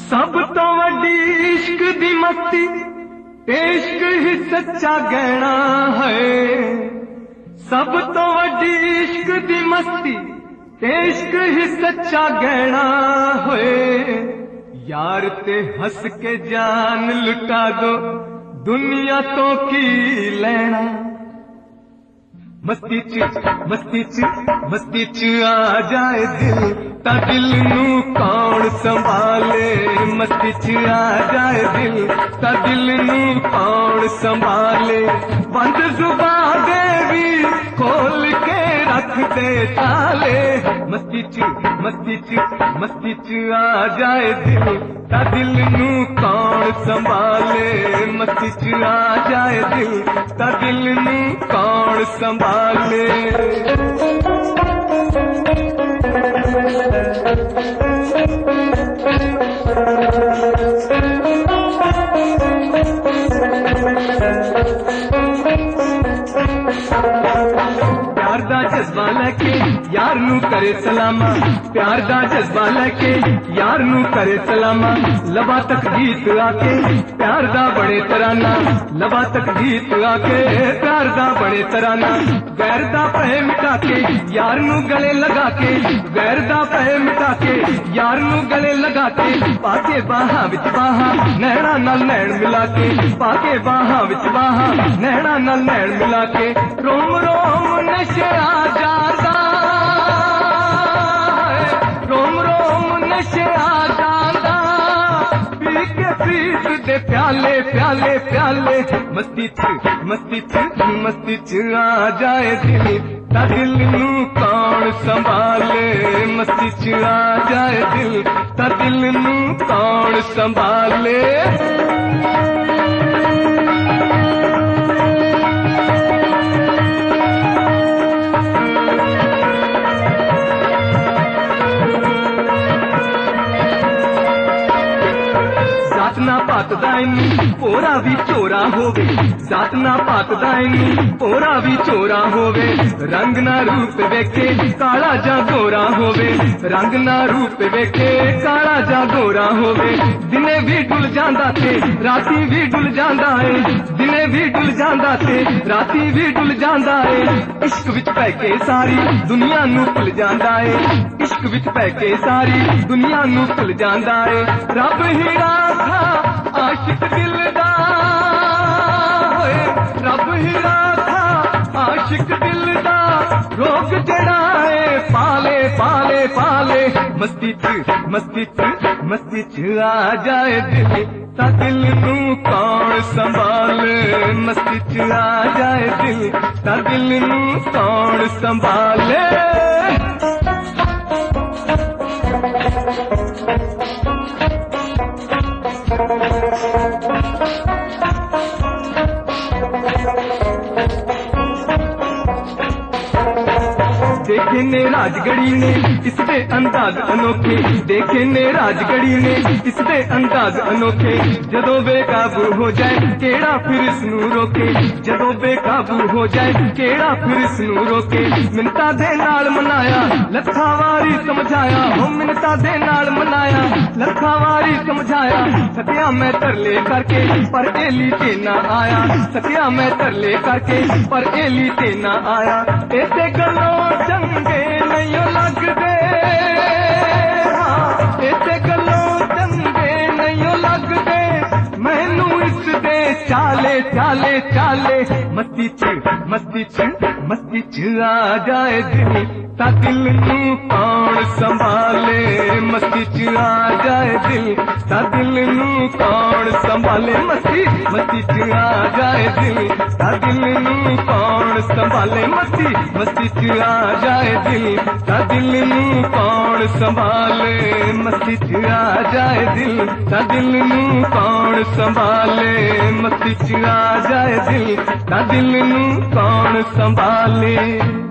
सब तो वड्डी इश्क दी मस्ती, इश्क ही सच्चा गहना है। सब तो वड्डी इश्क दी मस्ती, इश्क ही सच्चा गहना है। यार ते हंस के जान लुटा दो, दुनिया तो की लेना। मस्ती च आ जाए दिल, ता दिल नू कौन संभाले। मस्ती च आ जाए दिल, ता दिल नू कौन संभाले। बंद जुबान देवी खोल के रख दे ताले। मस्ती च आ जाए दिल, ता दिल नू कौन संभाले। मस्ती च आ जाए दिल, ता दिल नू कौन संभाले। प्यार दा जज्बा लेके यार नू करे सलामा। प्यार दा जज्बा लेके यार नू करे सलामा। लबा तक गीत आके प्यार दा बड़े तराना। लबा तक गीत आके प्यार दा बड़े तराना। गैर दा पहे मिटा के यार नू गले लगा के, गैर दा पहे मिटा के यार नू गले लगा के। पाके बाहा विच बाहा नैना नाल नैन मिला के। पाके बाहा विच बाहा नैना नाल नैन मिला के। रोम रोम नशा जादा, रोम रोम नशा जादा। पी के पीस दे प्याले प्याले प्याले। मस्ती च आ जाए दिल, ता दिल नू कौन संभाले। मस्ती च आ जाए दिल, ता दिल नू कौन संभाले। जात ना पात दायनी पोरा भी चोरा होवे। जात ना पात दायनी पोरा भी चोरा होवे। रंग ना रूप वेखे काला जा गोरा होवे। रंग ना रूप वेखे काला जा गोरा होवे। दिने भी डुल जांदा थे राती भी डुल जांदा है। दिने भी डुल जांदा थे राती भी डुल जांदा है। इश्क विच पै के सारी दुनिया नू भुल जांदा है। इश्क विच पै के सारी दुनिया नू भुल जांदा है। रब ही राखा आशिक दिल दा होए। रब ही राखा आशिक दिल दा। रोग जड़ा है पाले पाले पाले। मस्ती च आ जाए दिल, ता दिल नू कौन संभाले। मस्ती च आ जाए दिल, ता दिल नू कौन संभाले। देखे ने राजगढ़ी ने इसके अंदाज अनोखे। देखे ने राजगढ़ी ने इसके अंदाज अनोखे। जदों बेकाबू हो जाए केड़ा फिर इसनू रोके। जदों बेकाबू हो जाए केड़ा फिर इसनू रोके। मिन्नतां दे नाल मनाया लखां वारी समझाया। हो मिन्नतां दे नाल मनाया लखां वारी समझाया। सकिया मैं तरले करके पर एली ते ना आया। सकिया मैं तरले करके पर एली ते ना आया। ऐसे गलों चंगे नहीं लगदे, हाँ ऐसे गलों चंगे नहीं लगदे। मैनू इस दे चाले चाले चाले। मस्ती च आ जाए दिल, ता दिल नू कौन संभाले। मस्ती च आ जाए दिल, ता दिल नू कौन संभाले। मस्ती च आ जाए दिल, ता दिल नू कौन संभाले। मस्ती च आ जाए दिल, ता दिल नू कौन संभाले। मस्ती च आ जाए दिल, ता दिल नू कौन संभाले। मस्ती च आ जाए दिल, ता दिल नू कौन संभाले।